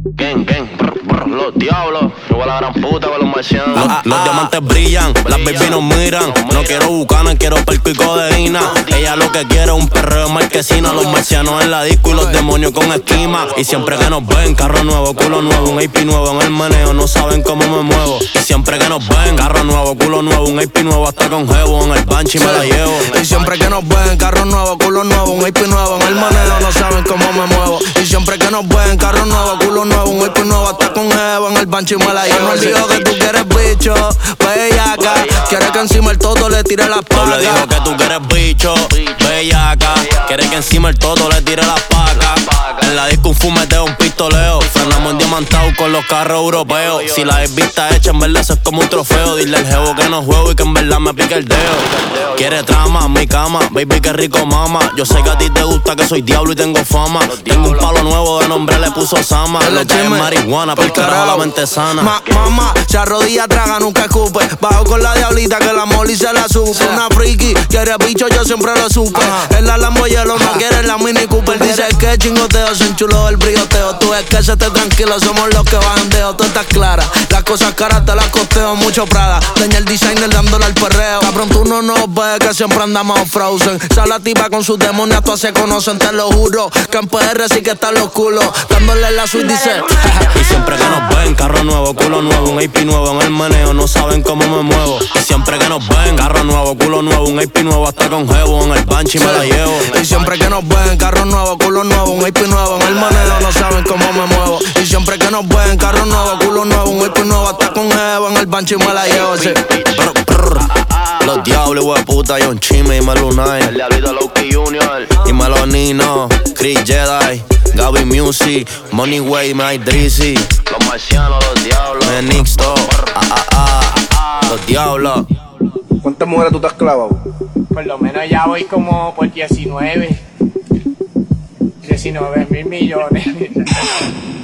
Gang, gang, brr, brr, los diablos. Igual a la gran puta con los marcianos. Los diamantes brillan, las baby nos miran. No quiero bucana, quiero perco y codeína. Ella lo que quiere es un perreo marquesina. Los marcianos en la disco y los demonios con esquima. Y siempre que nos ven, carro nuevo, culo nuevo, un AP nuevo en el meneo. No saben cómo me muevo. Y siempre que nos ven, carro nuevo, culo nuevo, un AP nuevo hasta con jevo. En el banchi me la llevo. Y siempre que nos ven, carro nuevo, culo nuevo, un AP nuevo en el meneo. No saben cómo me muevo. Y siempre que nos ven, carro nuevo, culo nuevo, un AP nuevo hasta con jevo. En el banchi me la llevo. Él dijo que tú quieres bicho, bellaca. Quiere que encima el todo le tire las pacas. Le dijo que tú quieres bicho, bellaca. Quiere que encima el todo le tire las pacas. En la disco un fumeteo, un pistoleo. Frenamos en diamantado con los carros europeos. Si la vista hecha, en verdad eso es como un trofeo. Dile al jevo que no juego y que en verdad me pique el dedo. Quiere trama, mi cama, baby que rico mama. Yo sé que a ti te gusta que soy diablo y tengo fama. Tengo un palo nuevo, de nombre le puso Sama. Lo que es marihuana, porque ahora la mente sana. Mamá, se arrodilla, traga, nunca escupe. Bajo con la diablita que la moli se la supe. Una friki, quiere bicho, yo siempre lo supe. En la Lamboyelo no quiere la Mini Cooper. Dice que chingoteo, se enchuló el brilloteo. Tú es que se te tranquilo, somos los que bajan deo. Tú estás clara, las cosas caras te las costeo. Mucho Prada, daña el designer dándole al perreo. Cabrón, tú no nos ves que siempre andamos frozen. Sale la tipa con sus demonios, todas se conocen, te lo juro. Que en PR sí que están los culos. Dándole la suite dice. Y siempre que nos ven, carro nuevo, culo nuevo, un AP nuevo en el meneo. No saben cómo me muevo. Y siempre que nos ven, carro nuevo, culo nuevo, un AP nuevo hasta con jevo. En el banchi me la llevo. Y siempre que nos ven, carro nuevo, culo nuevo, un AP nuevo en el meneo. No saben cómo me muevo. Y siempre que nos ven, carro nuevo, culo nuevo, un AP nuevo hasta con jevo. En el banchi me la llevo, sí. Los diablos, hueputa, John Chime y Melunay. El diablito Loki Junior. Y Melonino, Chris Jedi, Gaby Music, Money Way, My Drizzy. Los marcianos, los diablos. Menixto, los diablos. ¿Cuántas mujeres tú te has clavado? Por lo menos ya voy como por 19 mil millones.